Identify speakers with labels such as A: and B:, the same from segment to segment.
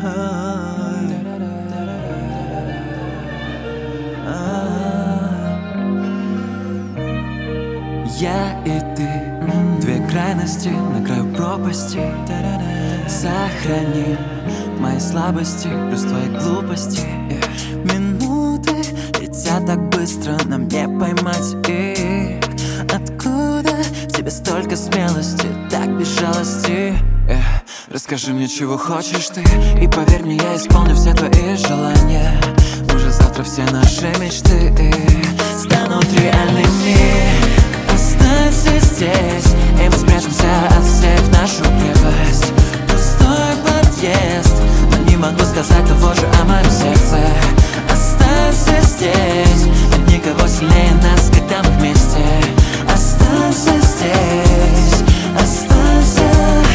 A: Я и ты, две крайности на краю пропасти. Сохраним мои слабости плюс твои глупости. Минуты летят так быстро, нам не поймать их. Откуда в тебе столько смелости, так без жалости? Расскажи мне, чего хочешь ты, и поверь мне, я исполню все твои желания. Уже завтра все наши мечты станут реальными. Останься здесь, и мы спрячемся от всех в нашу крепость. Пустой подъезд, но не могу сказать того же о моем сердце. Останься здесь, нет никого сильнее нас, когда мы вместе. Останься здесь, останься.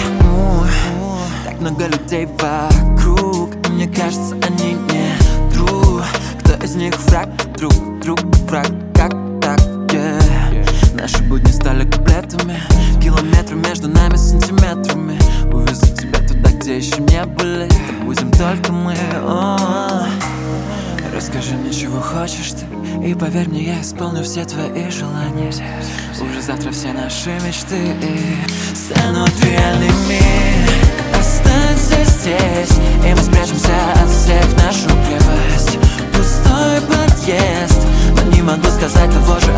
A: Так много людей вокруг, и мне кажется, они не друг. Кто из них враг, друг враг, как так, Наши будни стали куплетами, километры между нами сантиметрами. Увезу тебя туда, где еще не были, так будем только мы. Расскажи мне, чего хочешь ты, и поверь мне, я исполню все твои желания. Уже завтра все наши мечты станут реальными. Останься здесь, и мы спрячемся от всех в нашу крепость. Пустой подъезд, но не могу сказать того же